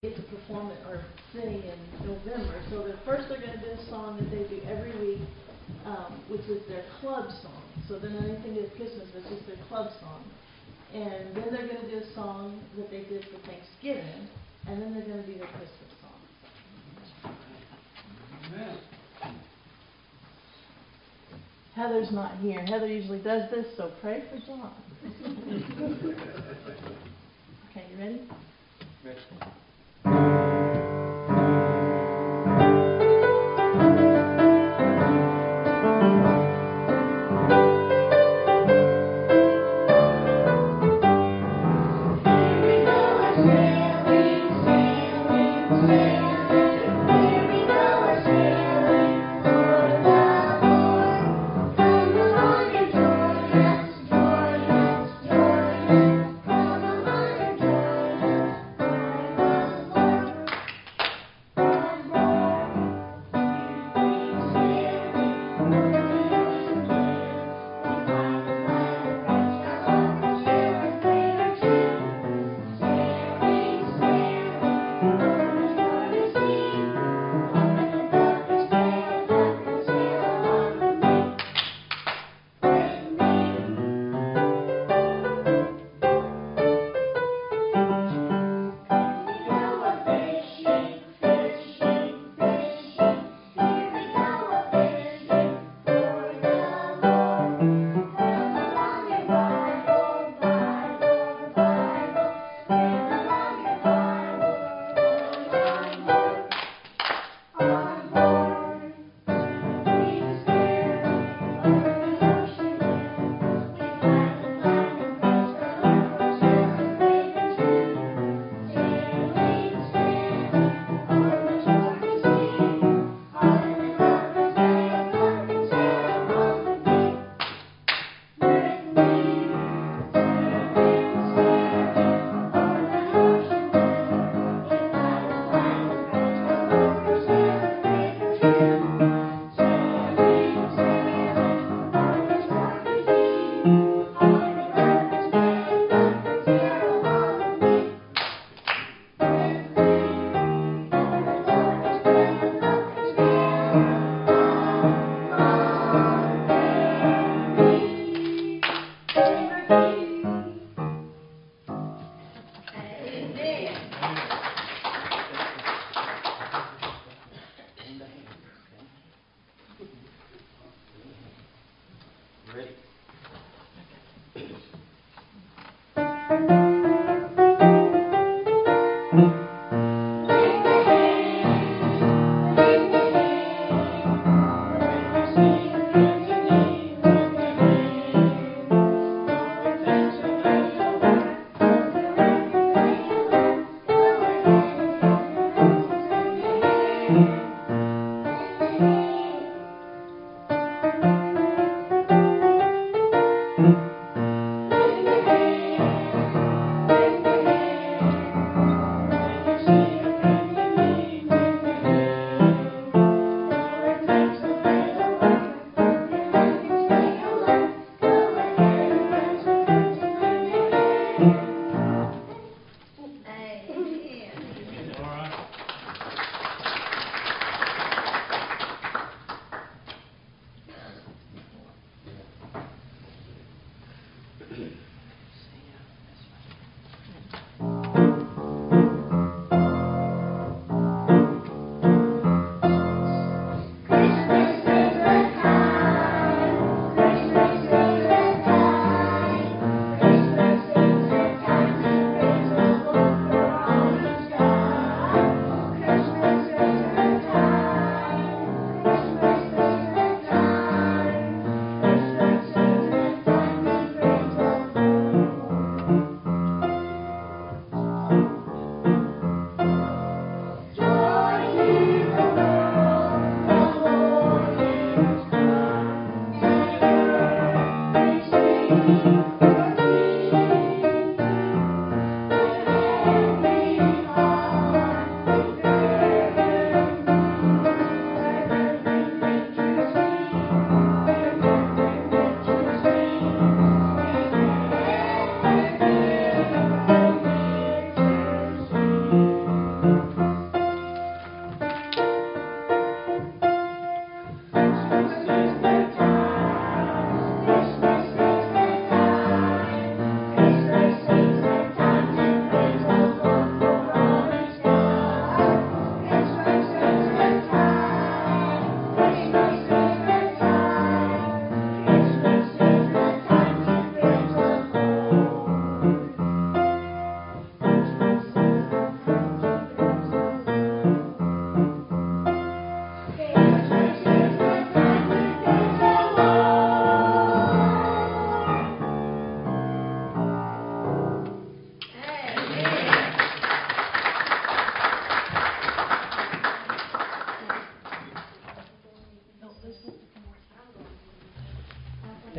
get to perform it or sing in November. So first they're going to do a song that they do every week, which is their club song. So they're not anything to do with Christmas, but it's just their club song. And then they're going to do a song that they did for Thanksgiving, and then they're going to do their Christmas song. Amen. Heather's not here. Heather usually does this, so pray for John. Okay, you ready?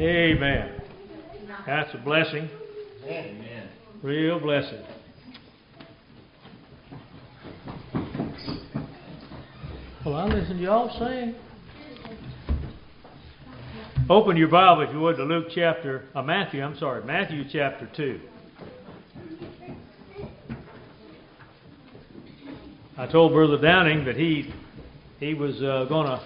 Amen. That's a blessing. Amen. Real blessing. Well, I listen to y'all sing. Open your Bible, if you would, to Matthew chapter 2. I told Brother Downing that he was going to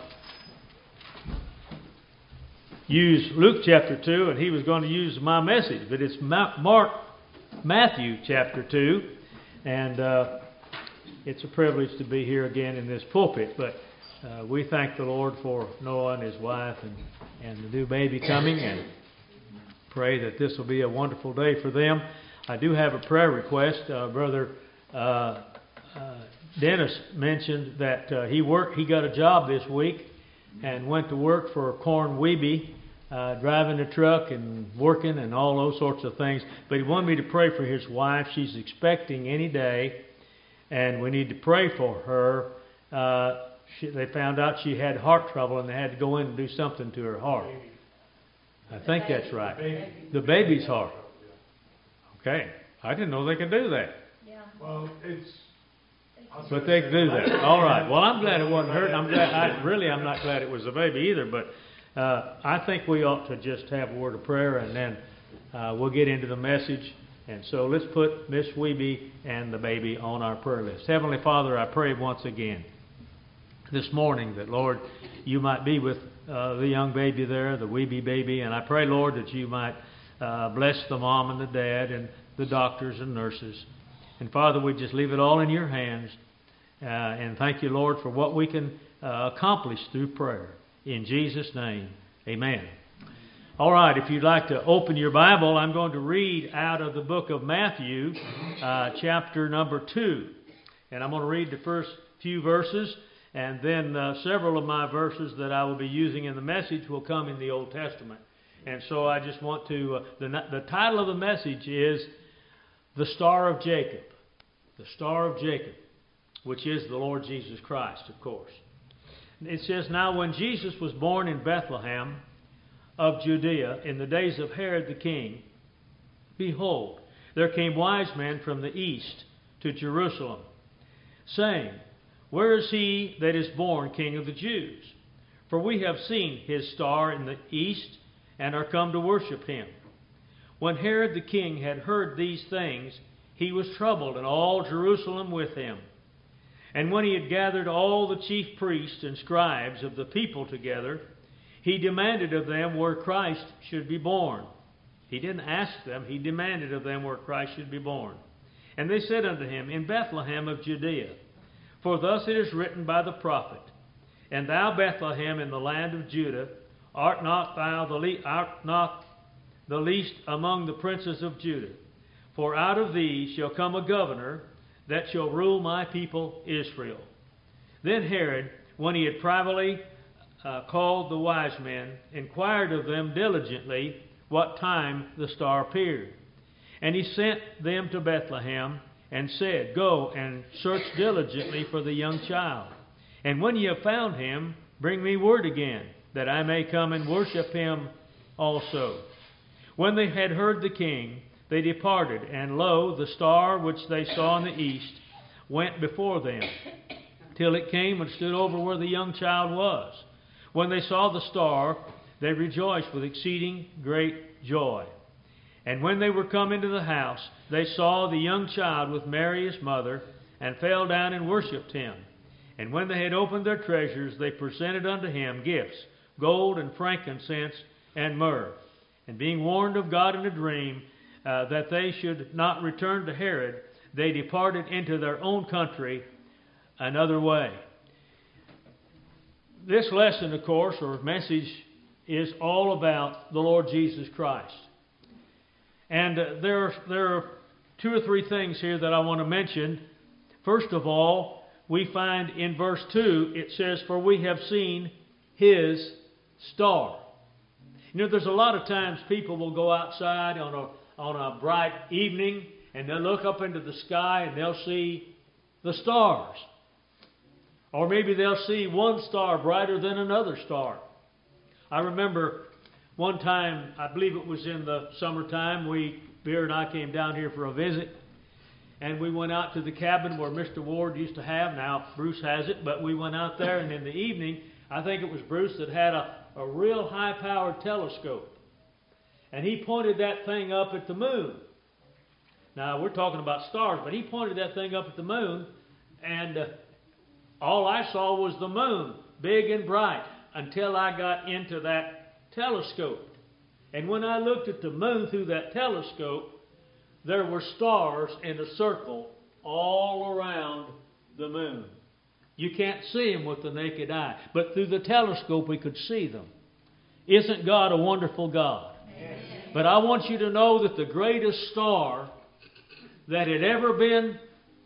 use Luke chapter 2, and he was going to use my message, but it's Matthew chapter 2, and it's a privilege to be here again in this pulpit. But we thank the Lord for Noah and his wife and the new baby coming, and pray that this will be a wonderful day for them. I do have a prayer request. Brother Dennis mentioned that he got a job this week and went to work for Corn Weeby, driving the truck and working and all those sorts of things. But he wanted me to pray for his wife. She's expecting any day, and we need to pray for her. They found out she had heart trouble, and they had to go in and do something to her heart. I think that's right. The baby's heart. Okay. I didn't know they could do that. Yeah. Well, But they could do that. All right. Well, I'm glad it wasn't hurt. I'm not glad it was the baby either. But I think we ought to just have a word of prayer, and then we'll get into the message. And so let's put Miss Weeby and the baby on our prayer list. Heavenly Father, I pray once again this morning that, Lord, you might be with the young baby there, the Weeby baby. And I pray, Lord, that you might bless the mom and the dad and the doctors and nurses. And Father, we just leave it all in your hands. And thank you, Lord, for what we can accomplish through prayer. In Jesus' name, amen. All right, if you'd like to open your Bible, I'm going to read out of the book of Matthew, chapter number 2. And I'm going to read the first few verses, and then several of my verses that I will be using in the message will come in the Old Testament. And so I just want to, the title of the message is The Star of Jacob. The Star of Jacob, which is the Lord Jesus Christ, of course. It says, Now when Jesus was born in Bethlehem of Judea in the days of Herod the king, behold, there came wise men from the east to Jerusalem, saying, Where is he that is born King of the Jews? For we have seen his star in the east, and are come to worship him. When Herod the king had heard these things, he was troubled, and all Jerusalem with him. And when he had gathered all the chief priests and scribes of the people together, he demanded of them where Christ should be born. He didn't ask them, he demanded of them where Christ should be born. And they said unto him, In Bethlehem of Judea. For thus it is written by the prophet, And thou, Bethlehem, in the land of Judah, art not the least among the princes of Judah. For out of thee shall come a governor that shall rule my people Israel. Then Herod, when he had privately called the wise men, inquired of them diligently what time the star appeared. And he sent them to Bethlehem, and said, Go and search diligently for the young child. And when ye have found him, bring me word again, that I may come and worship him also. When they had heard the king, they departed, and lo, the star which they saw in the east went before them, till it came and stood over where the young child was. When they saw the star, they rejoiced with exceeding great joy. And when they were come into the house, they saw the young child with Mary his mother, and fell down and worshipped him. And when they had opened their treasures, they presented unto him gifts, gold and frankincense and myrrh. And being warned of God in a dream, that they should not return to Herod, they departed into their own country another way. This lesson, of course, or message, is all about the Lord Jesus Christ. And there are two or three things here that I want to mention. First of all, we find in verse 2, it says, For we have seen his star. You know, there's a lot of times people will go outside on a bright evening, and they'll look up into the sky and they'll see the stars. Or maybe they'll see one star brighter than another star. I remember One time, I believe it was in the summertime, Beer and I came down here for a visit. And we went out to the cabin where Mr. Ward used to have. Now, Bruce has it, but we went out there, and in the evening, I think it was Bruce that had a real high-powered telescope. And he pointed that thing up at the moon. Now, we're talking about stars, but he pointed that thing up at the moon, and all I saw was the moon, big and bright, until I got into that telescope. And when I looked at the moon through that telescope, there were stars in a circle all around the moon. You can't see them with the naked eye, but through the telescope we could see them. Isn't God a wonderful God? Amen. But I want you to know that the greatest star that had ever been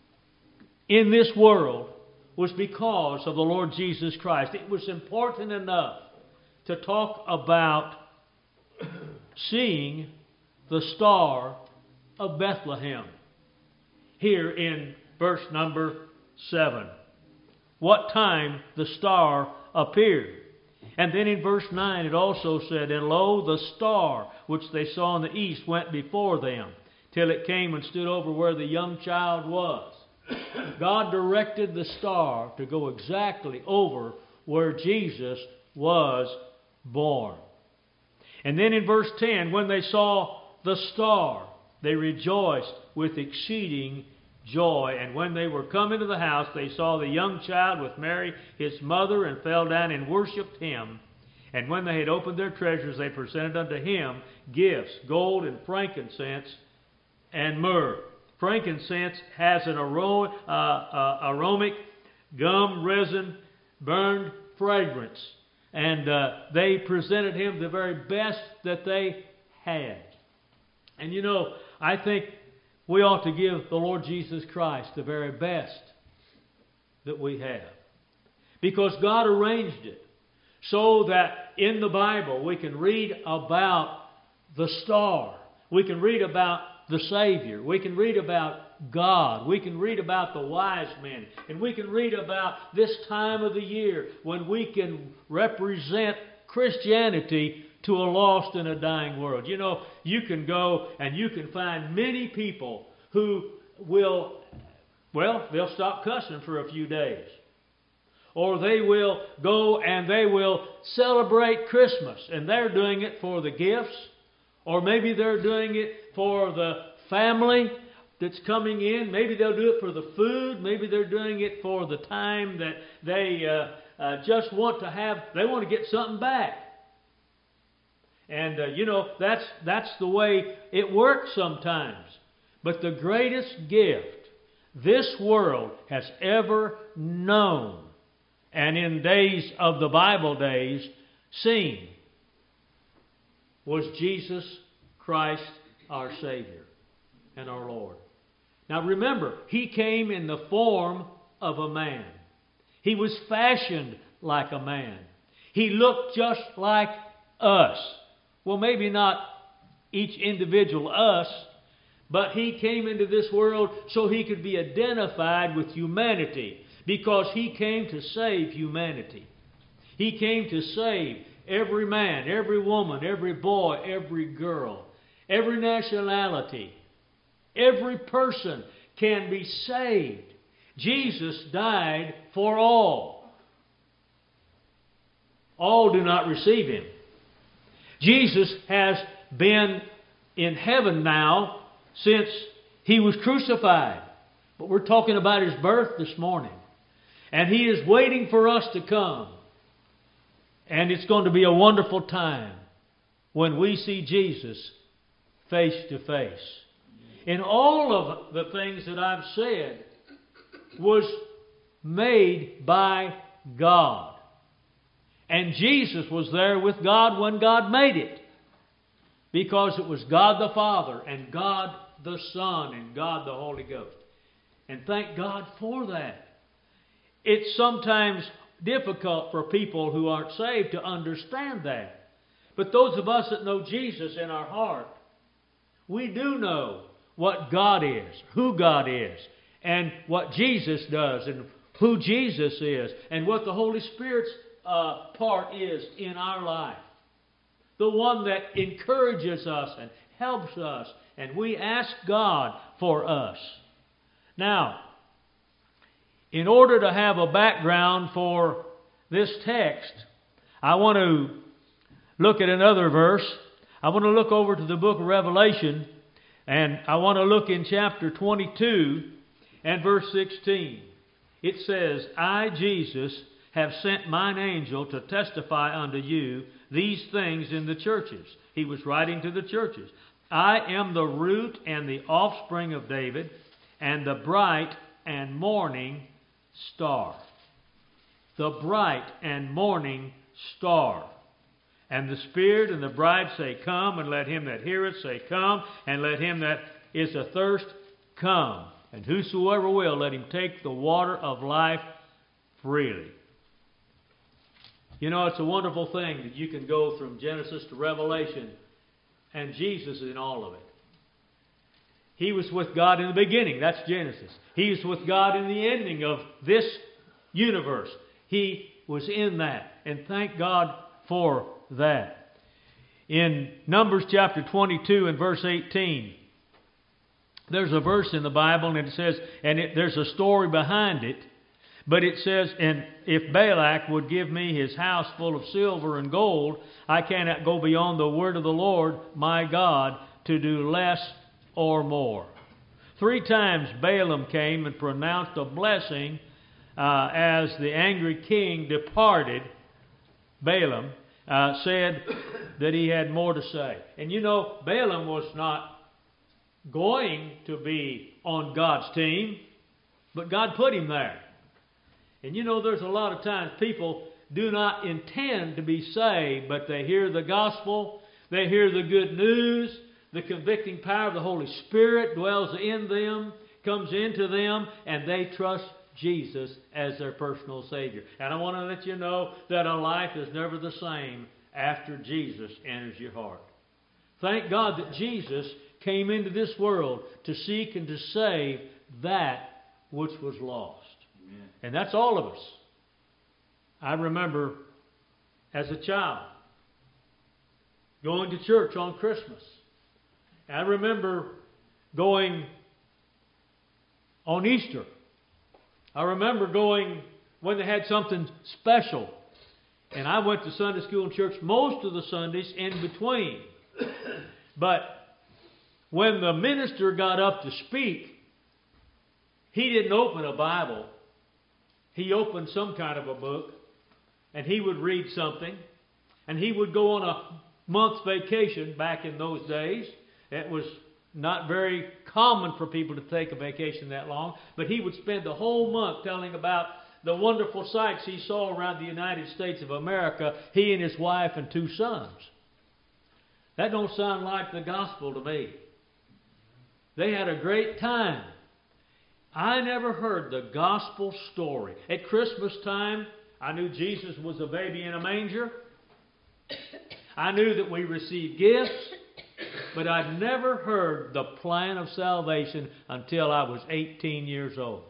in this world was because of the Lord Jesus Christ. It was important enough to talk about seeing the star of Bethlehem. Here in verse number 7. What time the star appeared. And then in verse 9 it also said, And lo, the star which they saw in the east went before them, till it came and stood over where the young child was. God directed the star to go exactly over where Jesus was born. And then in verse 10, when they saw the star, they rejoiced with exceeding joy. And when they were come into the house, they saw the young child with Mary, his mother, and fell down and worshipped him. And when they had opened their treasures, they presented unto him gifts, gold and frankincense and myrrh. Frankincense has an aromatic, gum, resin, burned fragrance. And they presented him the very best that they had. And you know, I think we ought to give the Lord Jesus Christ the very best that we have. Because God arranged it so that in the Bible we can read about the star. We can read about the Savior. We can read about God. We can read about the wise men. And we can read about this time of the year when we can represent Christianity to a lost and a dying world. You know, you can go and you can find many people who will, they'll stop cussing for a few days. Or they will go and they will celebrate Christmas. And they're doing it for the gifts. Or maybe they're doing it for the family that's coming in. Maybe they'll do it for the food. Maybe they're doing it for the time that they just want to have, they want to get something back. And, that's the way it works sometimes. But the greatest gift this world has ever known, and in days of the Bible days, seen, was Jesus Christ, our Savior and our Lord. Now remember, He came in the form of a man. He was fashioned like a man. He looked just like us. Well, maybe not each individual us, but He came into this world so He could be identified with humanity, because He came to save humanity. He came to save every man, every woman, every boy, every girl, every nationality. Every person can be saved. Jesus died for all. All do not receive Him. Jesus has been in heaven now since He was crucified. But we're talking about His birth this morning. And He is waiting for us to come. And it's going to be a wonderful time when we see Jesus face to face. And all of the things that I've said was made by God. And Jesus was there with God when God made it. Because it was God the Father and God the Son and God the Holy Ghost. And thank God for that. It's sometimes difficult for people who aren't saved to understand that. But those of us that know Jesus in our heart, we do know what God is, who God is, and what Jesus does, and who Jesus is, and what the Holy Spirit's part is in our life. the one that encourages us and helps us, and we ask God for us. Now, in order to have a background for this text, I want to look at another verse. I want to look over to the book of Revelation, and I want to look in chapter 22 and verse 16. It says, I, Jesus, have sent mine angel to testify unto you these things in the churches. He was writing to the churches. I am the root and the offspring of David, and the bright and morning star. The bright and morning star. And the Spirit and the bride say, come, and let him that heareth say, come, and let him that is athirst come. And whosoever will, let him take the water of life freely. You know, it's a wonderful thing that you can go from Genesis to Revelation, and Jesus is in all of it. He was with God in the beginning. That's Genesis. He was with God in the ending of this universe. He was in that. And thank God for that. In Numbers chapter 22 and verse 18, there's a verse in the Bible, and it says, there's a story behind it, but it says, and if Balak would give me his house full of silver and gold, I cannot go beyond the word of the Lord my God to do less or more. 3 times Balaam came and pronounced a blessing as the angry king departed. Balaam said that he had more to say. And you know, Balaam was not going to be on God's team, but God put him there. And you know, there's a lot of times people do not intend to be saved, but they hear the gospel, they hear the good news, the convicting power of the Holy Spirit dwells in them, comes into them, and they trust Jesus as their personal Savior. And I want to let you know that a life is never the same after Jesus enters your heart. Thank God that Jesus came into this world to seek and to save that which was lost. Amen. And that's all of us. I remember as a child going to church on Christmas. I remember going on Easter. I remember going when they had something special. And I went to Sunday school and church most of the Sundays in between. But when the minister got up to speak, he didn't open a Bible. He opened some kind of a book, and he would read something, and he would go on a month's vacation back in those days. It was not very common for people to take a vacation that long, but he would spend the whole month telling about the wonderful sights he saw around the United States of America, he and his wife and 2 sons. That don't sound like the gospel to me. They had a great time. I never heard the gospel story. At Christmas time, I knew Jesus was a baby in a manger. I knew that we received gifts, but I'd never heard the plan of salvation until I was 18 years old.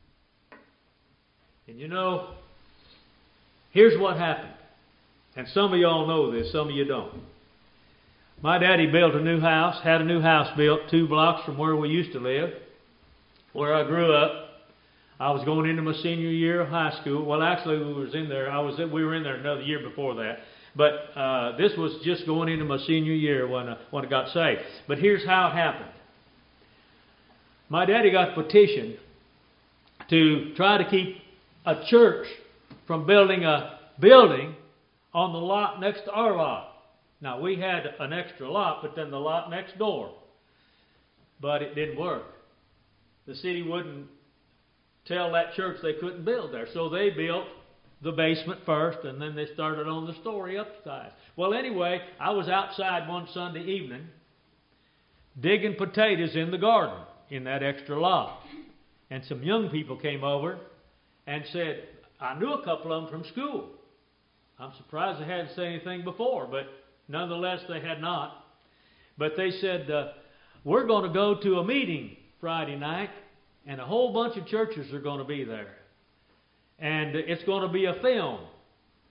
And you know, here's what happened. And some of y'all know this, some of you don't. My daddy built a new house, had a new house built 2 blocks from where we used to live, where I grew up. I was going into my senior year of high school. Well, actually, we were in there another year before that. But this was just going into my senior year when I got saved. But here's how it happened. My daddy got a petition to try to keep a church from building a building on the lot next to our lot. Now, we had an extra lot, but then the lot next door. But it didn't work. The city wouldn't tell that church they couldn't build there. So they built the basement first, and then they started on the story upside. Well, anyway, I was outside one Sunday evening digging potatoes in the garden in that extra lot. And some young people came over and said, I knew a couple of them from school. I'm surprised they hadn't said anything before, but nonetheless they had not. But they said, we're going to go to a meeting Friday night, and a whole bunch of churches are going to be there. And it's going to be a film.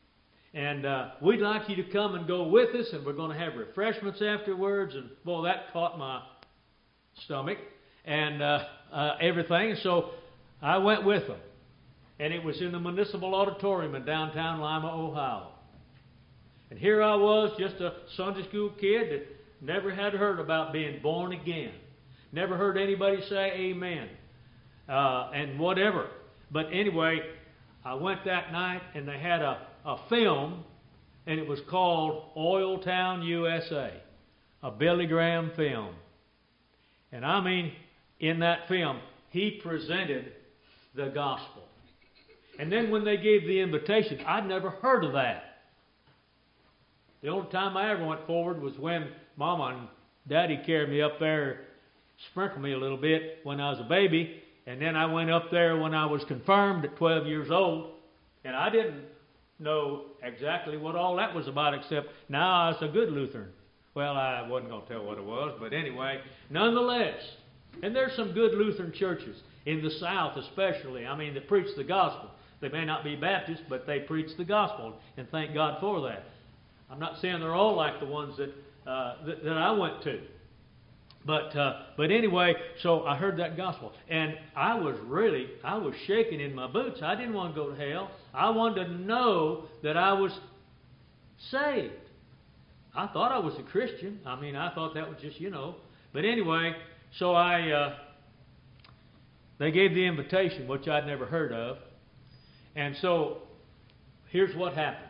And we'd like you to come and go with us, and we're going to have refreshments afterwards. And, boy, that caught my stomach and everything. So I went with them. And it was in the Municipal Auditorium in downtown Lima, Ohio. And here I was, just a Sunday school kid that never had heard about being born again. Never heard anybody say amen. And whatever. But anyway, I went that night and they had a film, and it was called Oil Town, USA. A Billy Graham film. And I mean, in that film, he presented the gospel. And then when they gave the invitation, I'd never heard of that. The only time I ever went forward was when Mama and Daddy carried me up there, sprinkled me a little bit when I was a baby. And then I went up there when I was confirmed at 12 years old. And I didn't know exactly what all that was about, except now I was a good Lutheran. Well, I wasn't going to tell what it was, but anyway, nonetheless. And there's some good Lutheran churches, in the South especially, that preach the gospel. They may not be Baptist, but they preach the gospel, and thank God for that. I'm not saying they're all like the ones that I went to. But anyway, so I heard that gospel. And I was shaking in my boots. I didn't want to go to hell. I wanted to know that I was saved. I thought I was a Christian. I thought that was just, But anyway, so they gave the invitation, which I'd never heard of. And so, here's what happened.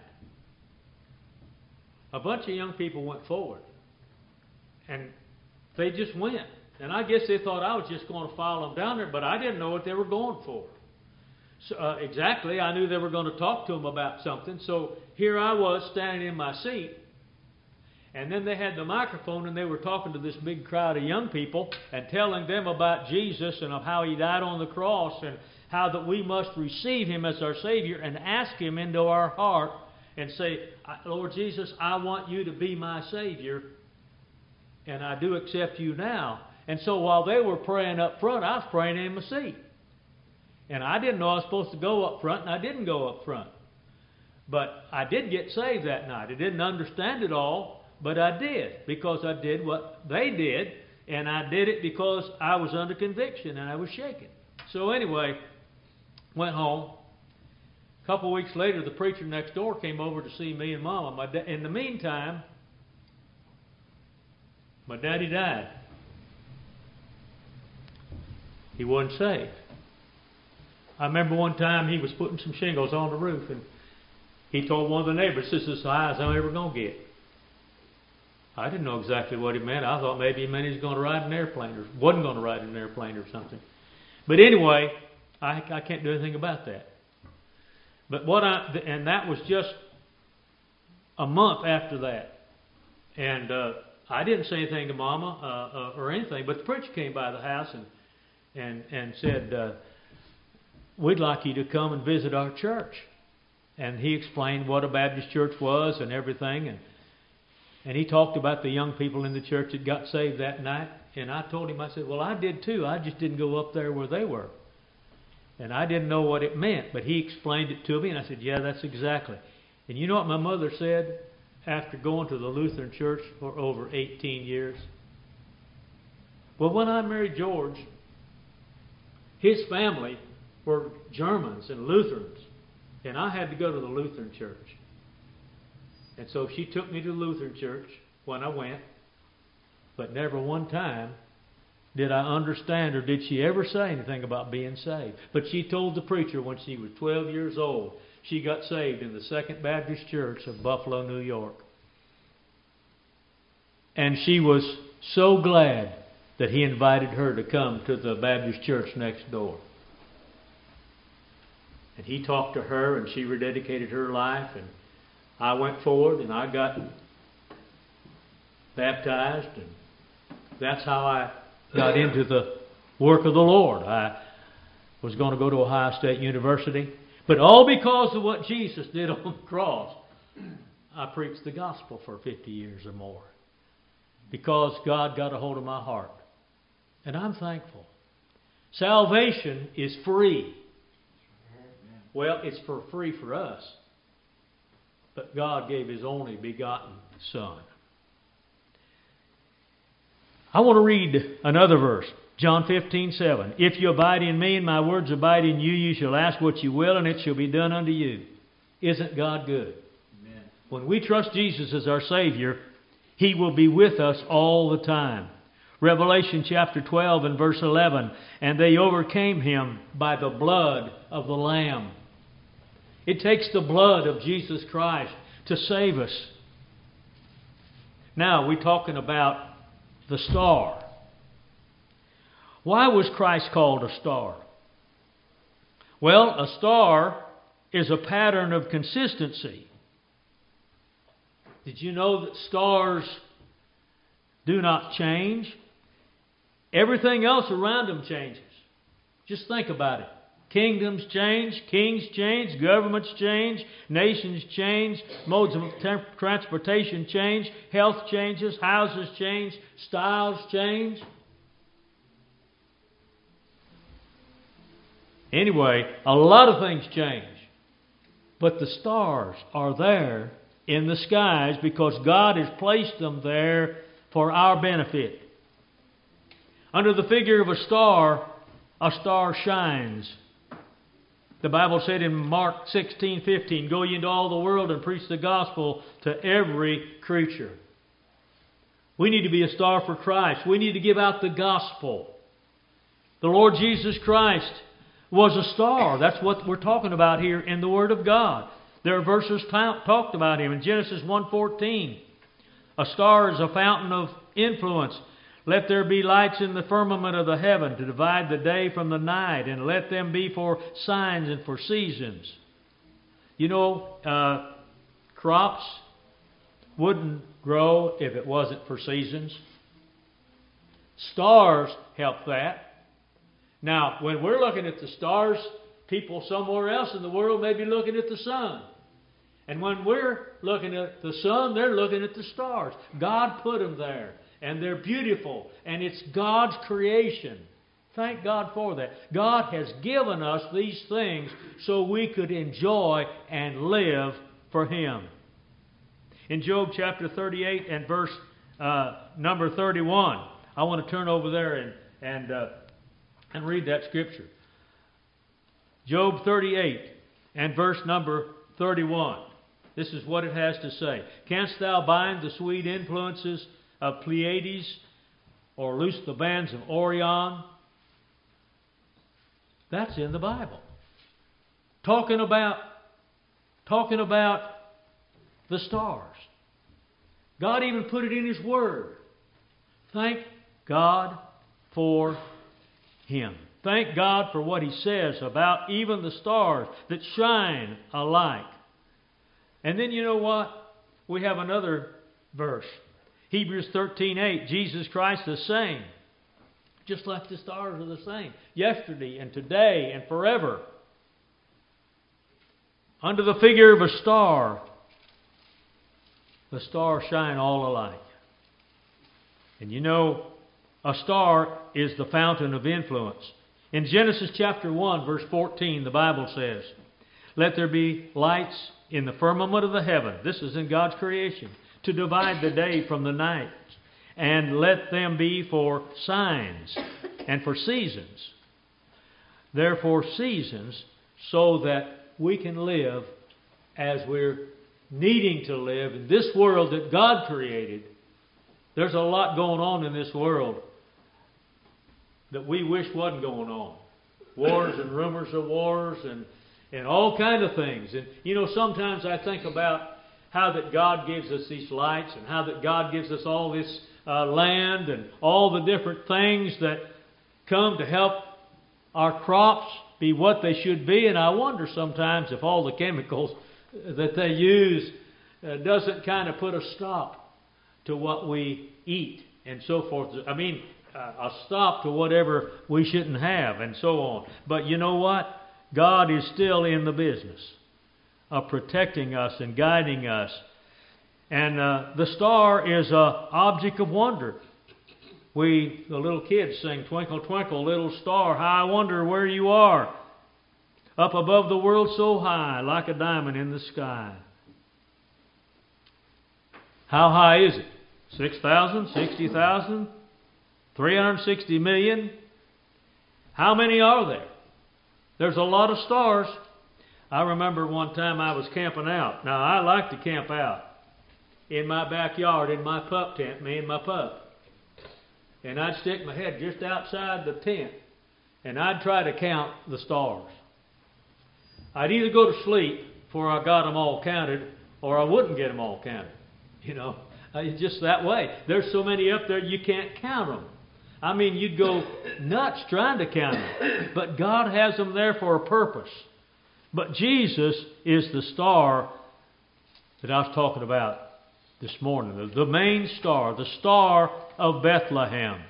A bunch of young people went forward. And they just went. And I guess they thought I was just going to follow them down there, but I didn't know what they were going for. So, exactly, I knew they were going to talk to them about something. So here I was standing in my seat. And then they had the microphone and they were talking to this big crowd of young people and telling them about Jesus and of how He died on the cross and how that we must receive Him as our Savior and ask Him into our heart and say, Lord Jesus, I want You to be my Savior, and I do accept You now. And so while they were praying up front, I was praying in my seat. And I didn't know I was supposed to go up front, and I didn't go up front. But I did get saved that night. I didn't understand it all, but I did, because I did what they did, and I did it because I was under conviction and I was shaken. So anyway, went home. A couple of weeks later, the preacher next door came over to see me and Mama. In the meantime, my daddy died. He wasn't saved. I remember one time he was putting some shingles on the roof, and he told one of the neighbors, "This is as high as I'm ever going to get." I didn't know exactly what he meant. I thought maybe he meant he was going to ride an airplane or wasn't going to ride an airplane or something. But anyway, I can't do anything about that. But and that was just a month after that. And I didn't say anything to Mama or anything, but the preacher came by the house and said, "We'd like you to come and visit our church." And he explained what a Baptist church was and everything. And he talked about the young people in the church that got saved that night. And I told him, I said, "Well, I did too. I just didn't go up there where they were." And I didn't know what it meant, but he explained it to me. And I said, "Yeah, that's exactly." And you know what my mother said after going to the Lutheran church for over 18 years? Well, when I married George, his family were Germans and Lutherans. And I had to go to the Lutheran church. And so she took me to the Lutheran church when I went. But never one time did I understand or did she ever say anything about being saved. But she told the preacher when she was 12 years old, she got saved in the Second Baptist Church of Buffalo, New York. And she was so glad that he invited her to come to the Baptist church next door. And he talked to her, and she rededicated her life, and I went forward, and I got baptized, and that's how I got into the work of the Lord. I was going to go to Ohio State University, but all because of what Jesus did on the cross. I preached the gospel for 50 years or more, because God got a hold of my heart. And I'm thankful. Salvation is free. Well, it's for free for us. but God gave His only begotten Son. I want to read another verse. John 15:7. If you abide in me and my words abide in you, you shall ask what you will, and it shall be done unto you. Isn't God good? Amen. When we trust Jesus as our Savior, He will be with us all the time. Revelation chapter 12 and verse 11. And they overcame Him by the blood of the Lamb. It takes the blood of Jesus Christ to save us. Now we're talking about the star. Why was Christ called a star? Well, a star is a pattern of consistency. Did you know that stars do not change? Everything else around them changes. Just think about it. Kingdoms change, kings change, governments change, nations change, modes of transportation change, health changes, houses change, styles change. Anyway, a lot of things change. But the stars are there in the skies because God has placed them there for our benefit. Under the figure of a star shines. The Bible said in Mark 16:15, "Go ye into all the world and preach the gospel to every creature." We need to be a star for Christ. We need to give out the gospel. The Lord Jesus Christ was a star. That's what we're talking about here in the Word of God. There are verses talked about Him. In Genesis 1:14, a star is a fountain of influence. Let there be lights in the firmament of the heaven to divide the day from the night, and let them be for signs and for seasons. You know, crops wouldn't grow if it wasn't for seasons. Stars help that. Now, when we're looking at the stars, people somewhere else in the world may be looking at the sun. And when we're looking at the sun, they're looking at the stars. God put them there. And they're beautiful. And it's God's creation. Thank God for that. God has given us these things so we could enjoy and live for Him. In Job chapter 38 and verse number 31, I want to turn over there and read that scripture. Job 38 and verse number 31. This is what it has to say. Canst thou bind the sweet influences of Pleiades, or loose the bands of Orion? That's in the Bible. Talking about the stars. God even put it in His Word. Thank God for Him. Thank God for what He says about even the stars that shine alike. And then you know what? We have another verse. Hebrews 13:8, Jesus Christ the same. Just like the stars are the same. Yesterday and today and forever. Under the figure of a star, the stars shine all alike. And you know, a star is the fountain of influence. In Genesis chapter 1, verse 14, the Bible says, "Let there be lights in the firmament of the heaven." This is in God's creation. "To divide the day from the night, and let them be for signs and for seasons." Therefore seasons, so that we can live as we're needing to live in this world that God created. There's a lot going on in this world that we wish wasn't going on. Wars and rumors of wars and all kind of things. And you know, sometimes I think about how that God gives us these lights, and how that God gives us all this land and all the different things that come to help our crops be what they should be. And I wonder sometimes if all the chemicals that they use doesn't kind of put a stop to what we eat and so forth. I mean, a stop to whatever we shouldn't have and so on. But you know what? God is still in the business of protecting us and guiding us. And the star is an object of wonder. The little kids sing, "Twinkle, twinkle, little star, how I wonder where you are. Up above the world so high, like a diamond in the sky." How high is it? 6,000? 60,000? 360 million? How many are there? There's a lot of stars. I remember one time I was camping out. Now, I like to camp out in my backyard, in my pup tent, me and my pup. And I'd stick my head just outside the tent, and I'd try to count the stars. I'd either go to sleep before I got them all counted, or I wouldn't get them all counted. You know, it's just that way. There's so many up there you can't count them. I mean, you'd go nuts trying to count them. But God has them there for a purpose. But Jesus is the star that I was talking about this morning. The main star, the star of Bethlehem.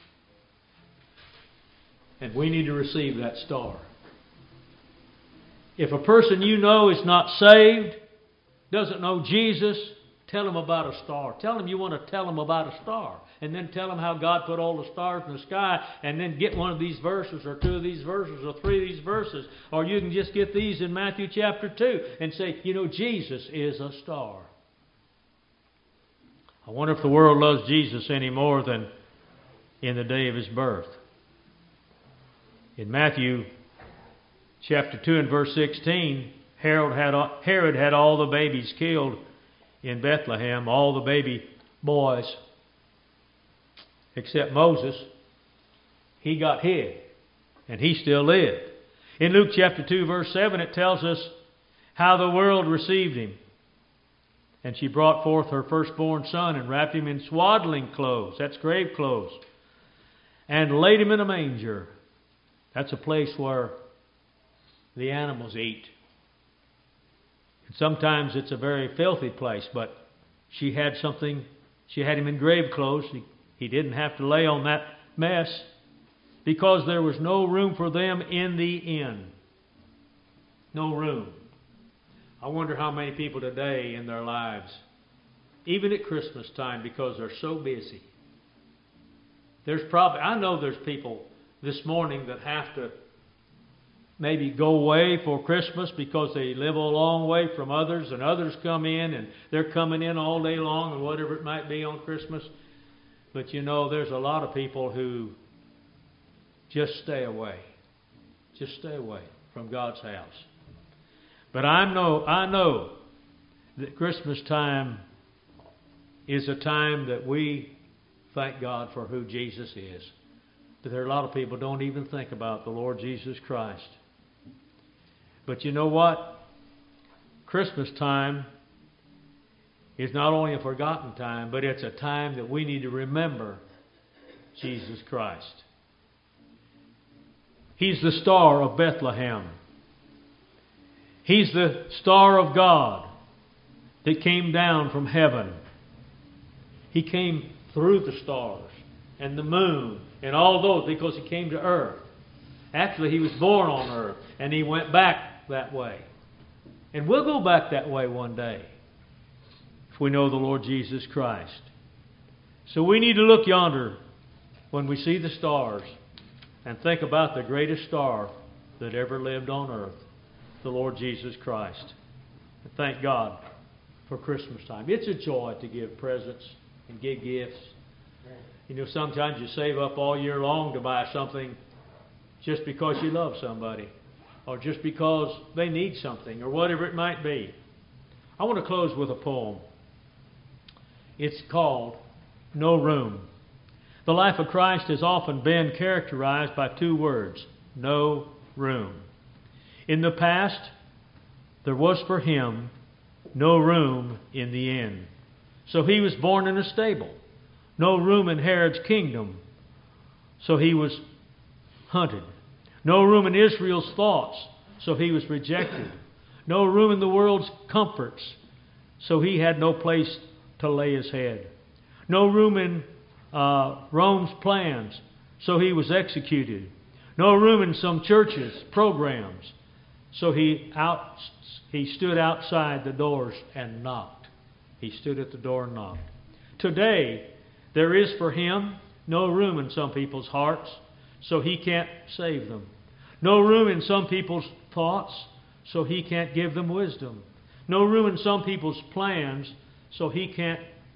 And we need to receive that star. If a person you know is not saved, doesn't know Jesus, tell them about a star. Tell them you want to tell them about a star. And then tell them how God put all the stars in the sky. And then get one of these verses, or two of these verses, or three of these verses. Or you can just get these in Matthew chapter 2 and say, you know, Jesus is a star. I wonder if the world loves Jesus any more than in the day of His birth. In Matthew chapter 2 and verse 16, Herod had all the babies killed in Bethlehem, all the baby boys, except Moses. He got hid, and he still lived. In Luke chapter 2 verse 7, it tells us how the world received Him. And she brought forth her firstborn son and wrapped Him in swaddling clothes, that's grave clothes, and laid Him in a manger. That's a place where the animals eat. And sometimes it's a very filthy place, but she had Him in grave clothes. He didn't have to lay on that mess because there was no room for them in the inn. No room. I wonder how many people today in their lives, even at Christmas time, because they're so busy. I know there's people this morning that have to maybe go away for Christmas because they live a long way from others, and others come in and they're coming in all day long and whatever it might be on Christmas. But you know, there's a lot of people who just stay away. Just stay away from God's house. But I know that Christmas time is a time that we thank God for who Jesus is. But there are a lot of people who don't even think about the Lord Jesus Christ. But you know what? Christmas time is not only a forgotten time, but it's a time that we need to remember Jesus Christ. He's the star of Bethlehem. He's the star of God that came down from heaven. He came through the stars and the moon and all those because He came to earth. Actually, He was born on earth and He went back that way. And we'll go back that way one day if we know the Lord Jesus Christ. So we need to look yonder when we see the stars and think about the greatest star that ever lived on earth, the Lord Jesus Christ. And thank God for Christmas time. It's a joy to give presents and give gifts. You know, sometimes you save up all year long to buy something just because you love somebody, or just because they need something, or whatever it might be. I want to close with a poem. It's called No Room. The life of Christ has often been characterized by two words: no room. In the past, there was for Him no room in the inn. So He was born in a stable. No room in Herod's kingdom. So He was hunted. No room in Israel's thoughts. So He was rejected. No room in the world's comforts. So He had no place to lay His head. No room in Rome's plans. So He was executed. No room in some churches' programs. So He stood outside the doors and knocked. He stood at the door and knocked. Today, there is for Him no room in some people's hearts, so He can't save them. No room in some people's thoughts, so He can't give them wisdom. No room in some people's plans, so He can't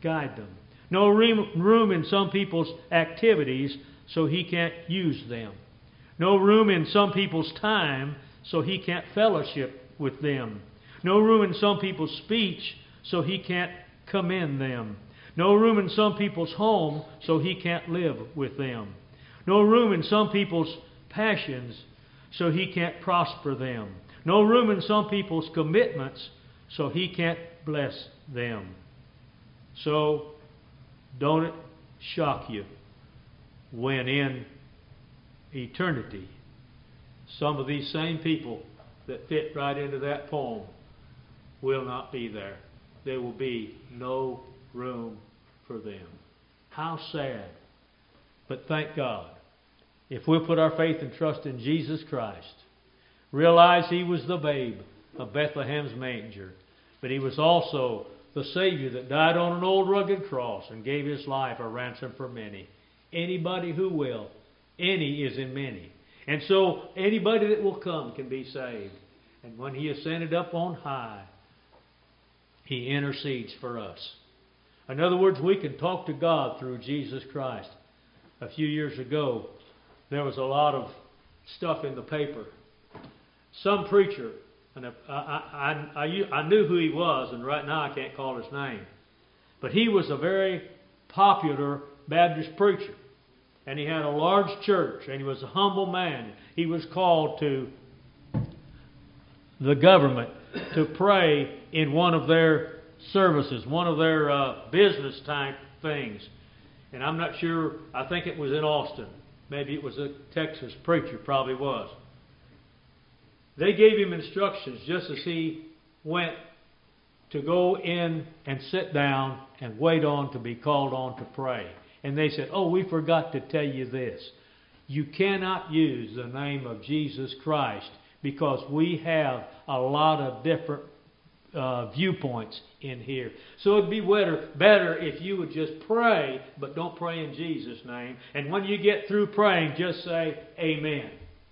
guide them. No room in some people's activities so He can't use them. No room in some people's time so He can't fellowship with them. No room in some people's speech so He can't commend them. No room in some people's home so He can't live with them. No room in some people's passions so He can't prosper them. No room in some people's commitments so He can't bless them. So, don't it shock you when in eternity some of these same people that fit right into that poem will not be there. There will be no room for them. How sad. But thank God. If we'll put our faith and trust in Jesus Christ, realize He was the babe of Bethlehem's manger, but He was also the Savior that died on an old rugged cross and gave His life a ransom for many. Anybody who will. Any is in many. And so anybody that will come can be saved. And when He ascended up on high, He intercedes for us. In other words, we can talk to God through Jesus Christ. A few years ago, there was a lot of stuff in the paper. Some preacher, and I knew who he was, and right now I can't call his name. But he was a very popular Baptist preacher. And he had a large church, and he was a humble man. He was called to the government to pray in one of their services, one of their business type things. And I'm not sure, I think it was in Austin. Maybe it was a Texas preacher, probably was. They gave him instructions just as he went to go in and sit down and wait on to be called on to pray. And they said, "Oh, we forgot to tell you this. You cannot use the name of Jesus Christ because we have a lot of different viewpoints in here. So it'd be better if you would just pray, but don't pray in Jesus' name. And when you get through praying, just say amen."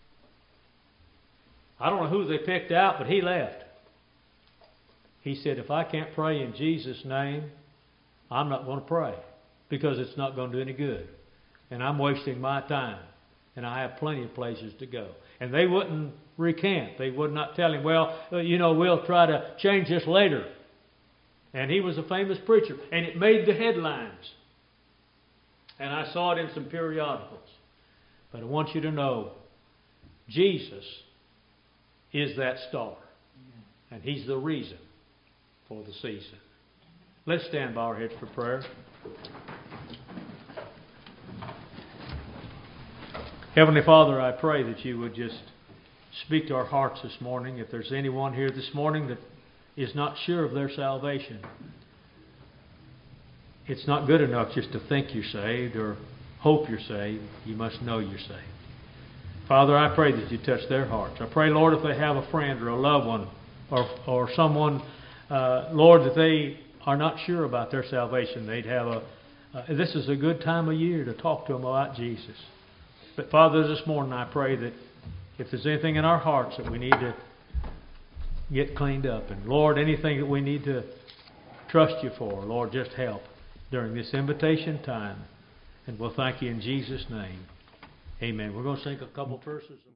I don't know who they picked out, but he left. He said, "If I can't pray in Jesus' name, I'm not going to pray because it's not going to do any good. And I'm wasting my time. And I have plenty of places to go." And they wouldn't recant. They would not tell him, "Well, we'll try to change this later." And he was a famous preacher. And it made the headlines. And I saw it in some periodicals. But I want you to know, Jesus is that star. And He's the reason for the season. Let's stand by our heads for prayer. Heavenly Father, I pray that You would just speak to our hearts this morning. If there's anyone here this morning that is not sure of their salvation, it's not good enough just to think you're saved or hope you're saved. You must know you're saved. Father, I pray that You touch their hearts. I pray, Lord, if they have a friend or a loved one or someone, Lord, that they are not sure about their salvation, they'd have this is a good time of year to talk to them about Jesus. But Father, this morning I pray that if there's anything in our hearts that we need to get cleaned up, and Lord, anything that we need to trust You for, Lord, just help during this invitation time. And we'll thank You in Jesus' name. Amen. We're going to sing a couple verses.